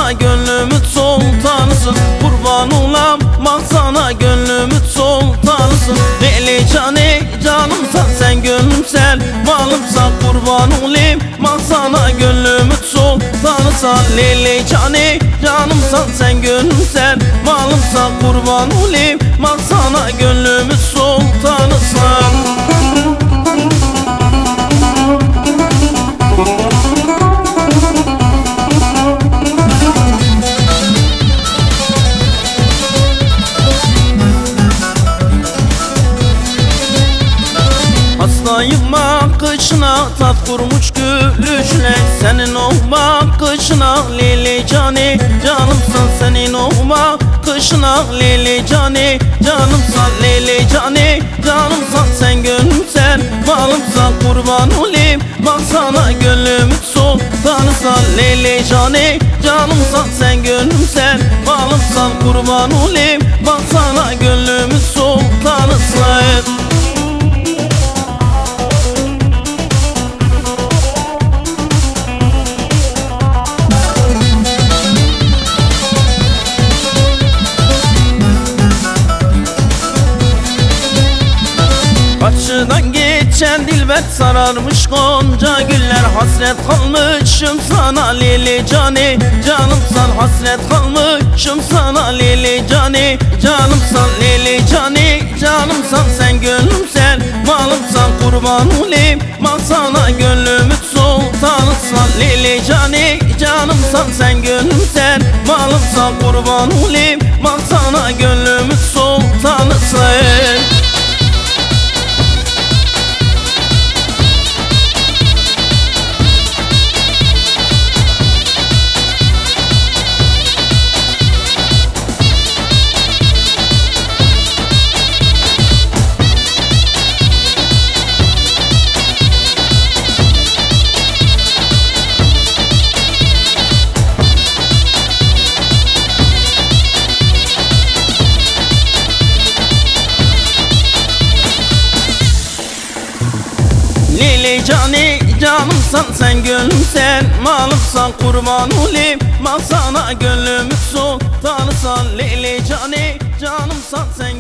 sana gönlümün sultanısın. Kurban olam bak sana gönlümün sultanısın. Leyli cane canımsan sen gönlümsen, malımsan kurban olayım bak sana gönlümün sultanısın. Leyli cane canımsan sen gönlümsen, malımsan kurban olayım bak sana gönlümün sultanısın. Hastayım bakışına, tat kurmuş gülüşüne. Senin o bakışına Leyli cane canımsan, senin o bakışına Leyli cane canımsan. Leyli cane canımsan sen gönlümsen, malımsan kurban olayım bak sana gönlümün sultanısan. Leyli cane canımsan sen gönlümsen, malımsan kurban olayım bak sana gönlümün sultanısan. Karşıdan geçen dilber sararmış gonca güller. Hasret kalmışım sana Leyli cane canımsan, hasret kalmışım sana Leyli cane canımsan. Leyli cane canımsan sen gönlümsen, malımsan kurban olayım bak sana gönlümün sultanısan. Leyli cane canımsan sen gönlümsen, malımsan kurban olayım bak sana gönlümün sultanısan. Leyli cane canımsan sen gönlümsen, malımsan kurban olayım bak sana gönlümün sultanısan. Leyli cane canımsan sen